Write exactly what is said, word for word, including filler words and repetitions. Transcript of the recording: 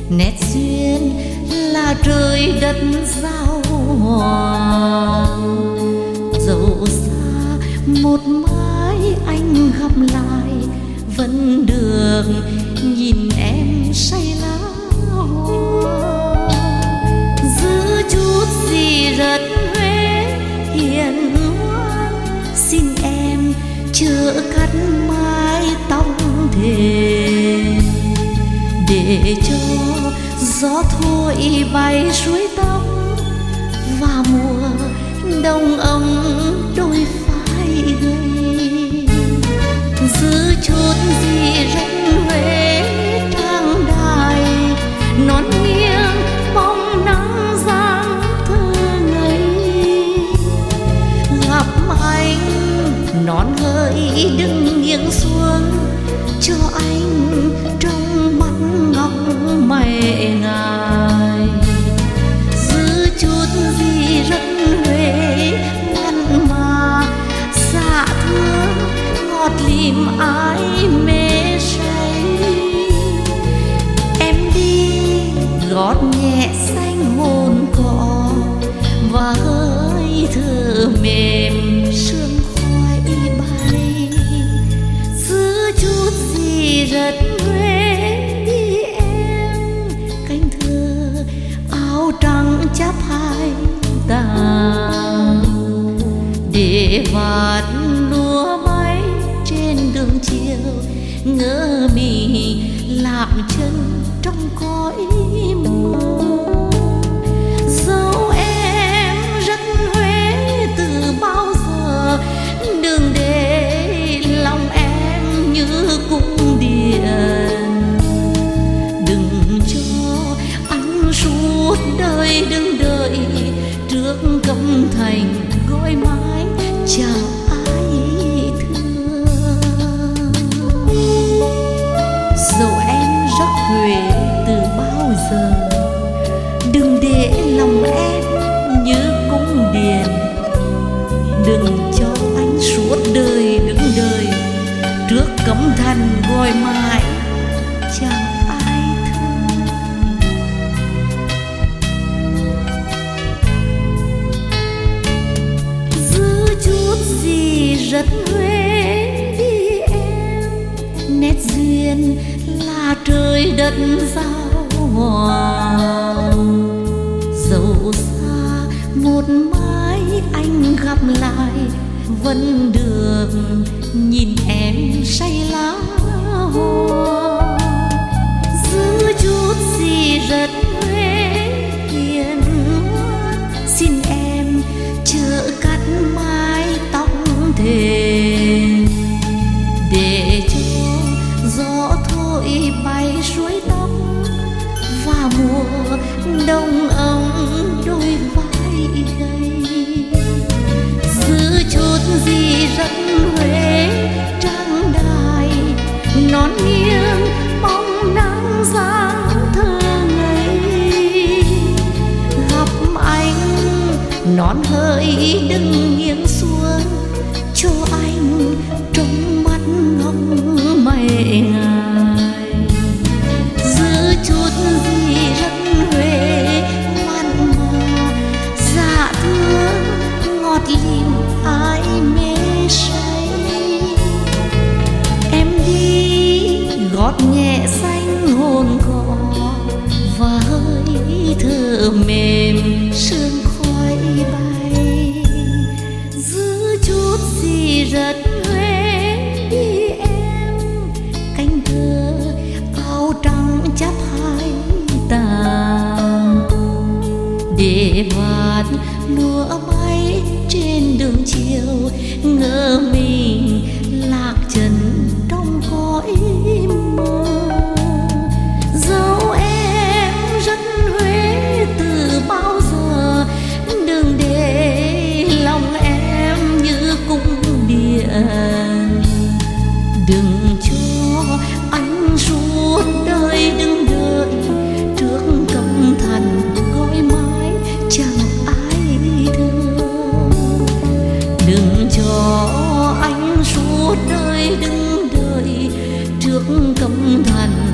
nét duyên là trời đất giao hòa. Dẫu xa một mai anh gặp lại, vẫn được nhìn em say lá hoa. Giữ chút gì rất Huế hiền ngoan, xin em chớ cắt mái tóc thề, để cho gió thổi bay suối tóc và mùa đông ấm đôi vai gầy. Giữ chút gì rất Huế trang đài, nón nghiêng bóng nắng giang thơ ngây. Gặp anh nón hơi đừng nghiêng xuống, cho anh trong mắt ngọc mày ngài. Giữ chút gì rất Huế mặn mà, dạ thương ngọt lìm ai mê say. Em đi gót nhẹ xanh hồn cỏ, và hơi thở mềm sương khoai bay. Giữ chút gì rất Huế đi em, cánh thơ áo trắng chắp hai tàng, để vạt lúa bay trên đường chiều, ngỡ mình lạc chân trong cõi mơ. Dẫu em rất Huế từ bao giờ, đừng để lòng em như cung điện. Đừng cho anh suốt đời đứng đợi trước cấm thành gói mái chào ai thương. Dẫu em rất Huế từ bao giờ, đừng để lòng em như cung điện. Đừng cho anh suốt đời đứng đợi trước cấm thành gọi mãi chào ai thương. Giữ chút gì rất Huế đi em, nét duyên là trời đất giao hòa. Dẫu xa một mai anh gặp lại, vẫn được nhìn em say lá hoa. Giữ chút gì rất Huế hiền ngoan, xin em chớ cắt mái tóc thề, để cho gió thổi bay suối tóc và mùa đông ấm đôi vai gầy. Giữ chút gì rất Huế trang đài, nón nghiêng bóng nắng giang thơ ngây. Gặp anh nón hơi đừng nghiêng xuống, cho anh trong mắt ngọc mày ngài. Giữ chút gì rất Huế mặn mà, dạ thương ngọt lìm ai mê say. Em đi gót nhẹ xanh hồn cỏ, và hơi thở mềm sương khói bay. Giữ chút gì rất Huế đi em, cánh thơ áo trắng chắp hai tàng, để vạt lúa bay trên đường chiều, ngỡ mình lạc chân trong cõi mơ. Dẫu em rất Huế từ bao giờ, đừng để lòng em như cung điện. Đừng cho anh suốt đời đứng đợi trước cấm thành gói mái chẳng ai thương. Đừng cho anh suốt đời đứng đợi trước cấm thành